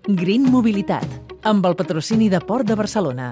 Green Mobilitat, amb el patrocini de Port de Barcelona.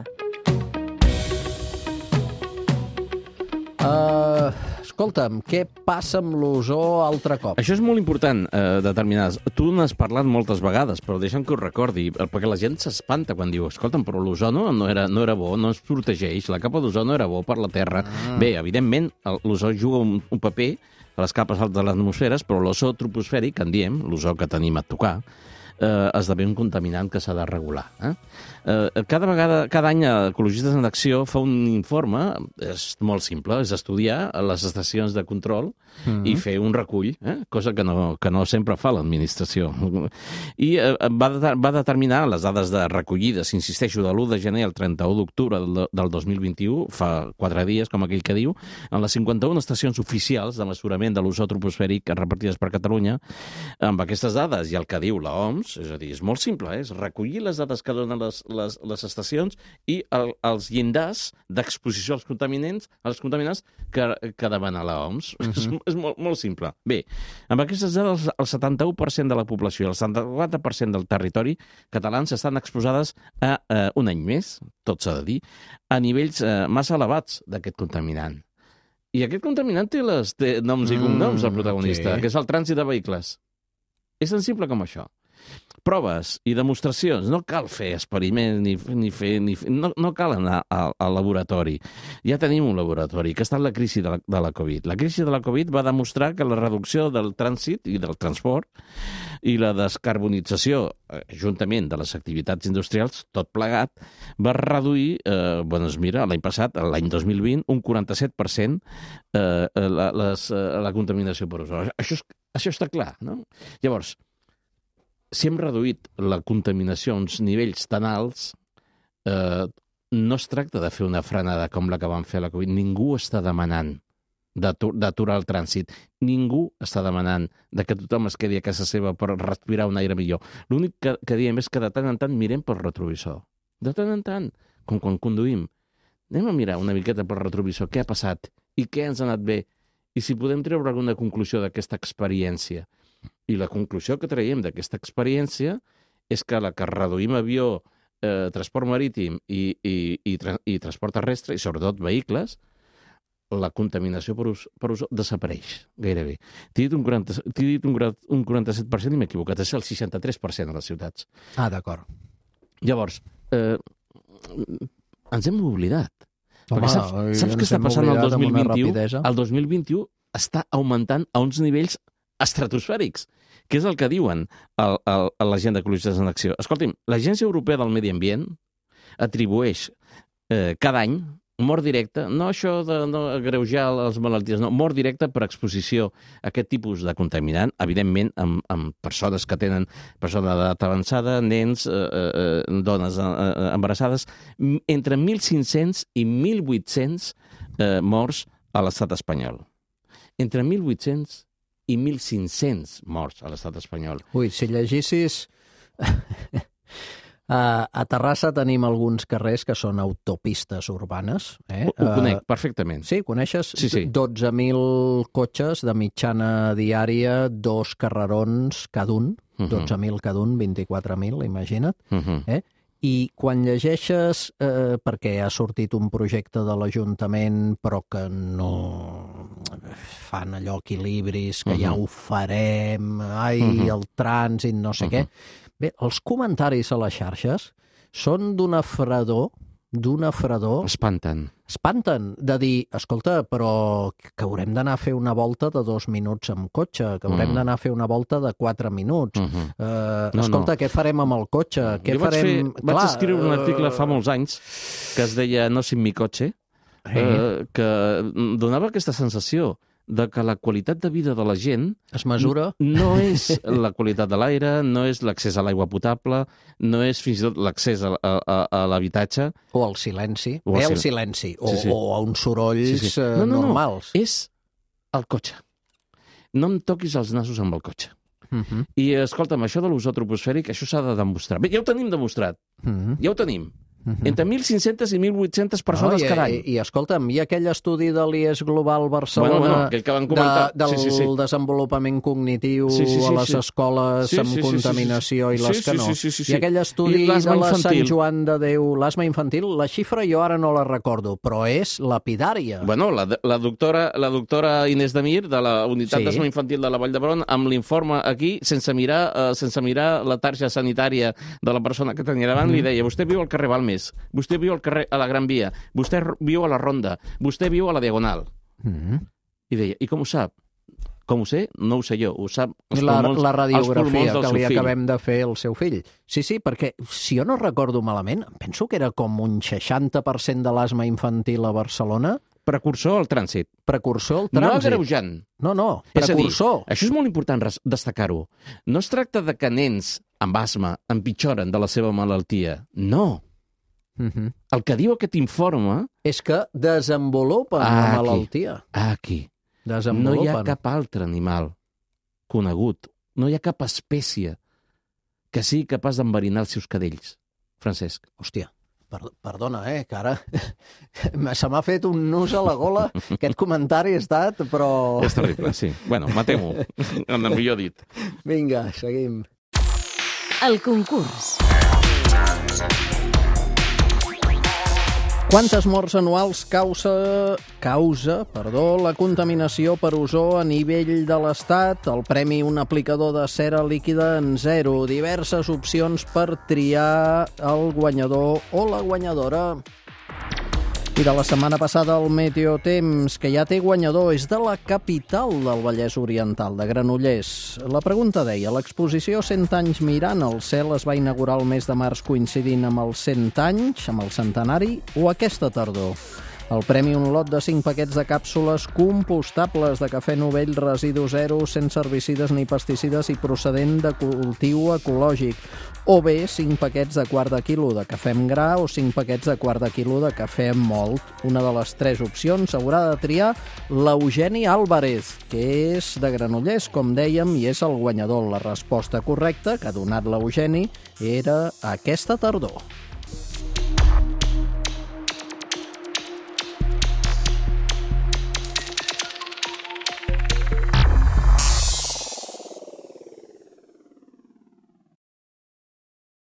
Escolta'm, què passa amb l'ozó altre cop? Això és molt important, determinar. Tu n'has parlat moltes vegades, però deixa'm que ho recordi, perquè la gent s'espanta quan diu, escolta'm, però l'ozó no era bo, no es protegeix, la capa d'ozó no era bo per la Terra. Bé, evidentment, l'ozó juga un paper a les capes altes de les atmosferes, però l'ozó troposfèric, en diem, l'ozó que tenim a tocar, esdevé un contaminant que s'ha de regular. Cada any Ecologistes en Acció fa un informe, és molt simple, és estudiar les estacions de control i fer un recull, cosa que no sempre fa l'administració. I va determinar les dades de recollides, insisteixo, de l'1 de gener al 31 d'octubre del 2021, fa 4 dies, com aquell que diu, en les 51 estacions oficials de mesurament de l'ozó troposfèric repartides per Catalunya, amb aquestes dades i el que diu l'OMS, és a dir, és molt simple, és recollir les dades que donen les estacions i els llindars d'exposició als contaminants que demana l'OMS. És molt simple. Bé, amb aquestes dades, el 71% de la població i el 74% del territori catalans estan exposades a un any més, tot s'ha de dir, a nivells massa elevats d'aquest contaminant. I aquest contaminant té noms i cognoms del protagonista, que és el trànsit de vehicles. És tan simple com això. Proves i demostracions. No cal fer experiments no cal anar al laboratori. Ja tenim un laboratori, que ha estat la crisi de la Covid. La crisi de la Covid va demostrar que la reducció del trànsit i del transport i la descarbonització, juntament de les activitats industrials, tot plegat, va reduir, l'any passat, l'any 2020, un 47% la contaminació per ozó. Això està clar, no? Llavors, si hem reduït la contaminació a uns nivells tan alts, no es tracta de fer una frenada com la que van fer a la Covid. Ningú està demanant d'aturar el trànsit. Ningú està demanant que tothom es quedi a casa seva per respirar un aire millor. L'únic que diem és que de tant en tant mirem pel retrovisor. De tant en tant, com quan conduïm. Anem a mirar una miqueta pel retrovisor què ha passat i què ens ha anat bé i si podem treure alguna conclusió d'aquesta experiència. I la conclusió que traiem d'aquesta experiència és que la que reduïm avió, transport marítim i transport terrestre, i sobretot vehicles, la contaminació per ozó desapareix, gairebé. T'he dit un 47% i m'he equivocat, és el 63% a les ciutats. D'acord. Llavors, ens hem oblidat. Home, saps què està passant el 2021? El 2021 està augmentant a uns nivells estratosfèrics, que és el que diuen a l'Agenda Ecologistes en Acció. Escolti'm, l'Agència Europea del Medi Ambient atribueix cada any mort directa, no això de no agreujar les malalties, no, mort directa per exposició a aquest tipus de contaminant, evidentment amb persones que tenen persona d'edat avançada, nens, dones embarassades, entre 1.500 i 1.800 morts a l'estat espanyol. Entre 1.800 i 1.500 morts a l'estat espanyol. Ui, si llegissis... A Terrassa tenim alguns carrers que són autopistes urbanes. Ho conec perfectament. Sí, coneixes? Sí. 12.000 cotxes de mitjana diària, 2 carrerons cada un, 12.000 cada un, 24.000, imagina't. I quan llegeixes, perquè ha sortit un projecte de l'Ajuntament però que no fan allò equilibris, que ja ho farem, el trànsit, no sé què. Bé, els comentaris a les xarxes són d'una fredor... Espanten, de dir, escolta, però que haurem d'anar a fer una volta de 2 minuts amb cotxe, que haurem d'anar a fer una volta de 4 minuts. Escolta, què farem amb el cotxe? Vaig escriure un article fa molts anys que es deia No sin mi cotxe, que donava aquesta sensació de que la qualitat de vida de la gent es mesura? No és la qualitat de l'aire, no és l'accés a l'aigua potable, no és fins i tot l'accés a l'habitatge. O al silenci. El silenci. O a uns sorolls normals. No. És el cotxe. No em toquis els nassos amb el cotxe. I, escolta'm, això de l'ozó troposfèric, això s'ha de demostrar. Bé, ja ho tenim demostrat. Ja ho tenim. Entre 1.500 i 1.800 persones cada any. I escolta'm, hi ha aquell estudi de l'IES Global Barcelona aquell que van comentar. del desenvolupament cognitiu a les escoles amb contaminació i les que no. I aquell estudi de la Sant Joan de Déu, l'asma infantil, la xifra jo ara no la recordo, però és lapidària. Bueno, la doctora Inés Damir, de la Unitat d'Asma Infantil de la Vall d'Hebron, amb l'informe aquí, sense mirar la tarja sanitària de la persona que tenia davant, li deia, vostè viu al carrer Balmes, vostè viu al carrer a la Gran Via, vostè viu a la Ronda, vostè viu a la Diagonal. I deia, i com ho sap? Com ho sé? No ho sé jo, ho sap la radiografia que li acabem de fer al seu fill. Sí, perquè, si jo no recordo malament, penso que era com un 60% de l'asma infantil a Barcelona. Precursor al trànsit. No agreujant. No, precursor. Això és molt important destacar-ho. No es tracta de que nens amb asma empitjoren de la seva malaltia. No. El que diu aquest informe és que desenvolupen la malaltia. Aquí. No hi ha cap altre animal conegut, no hi ha cap espècie que sigui capaç d'enverinar els seus cadells. Francesc. Hòstia, perdona, que ara se m'ha fet un nus a la gola. Aquest comentari ha estat, però... És terrible, sí. Bueno, matem-ho, en el millor dit. Vinga, seguim. El concurs. Quantes morts anuals causa la contaminació per ozó a nivell de l'Estat? El premi Un aplicador de cera líquida en 0. Diverses opcions per triar el guanyador o la guanyadora. I de la setmana passada el Meteotemps, que ja té guanyador, és de la capital del Vallès Oriental, de Granollers. La pregunta deia, l'exposició 100 anys mirant el cel es va inaugurar el mes de març coincidint amb els 100 anys, amb el centenari, o aquesta tardor? El premi, un lot de 5 paquets de càpsules compostables de cafè Novell residu zero, sense herbicides ni pesticides i procedent de cultiu ecològic. O bé 5 paquets de quart de quilo de cafè amb gra o 5 paquets de quart de quilo de cafè amb mòlt. Una de les 3 opcions haurà de triar l'Eugeni Álvarez, que és de Granollers, com dèiem, i és el guanyador. La resposta correcta que ha donat l'Eugeni era aquesta tardor.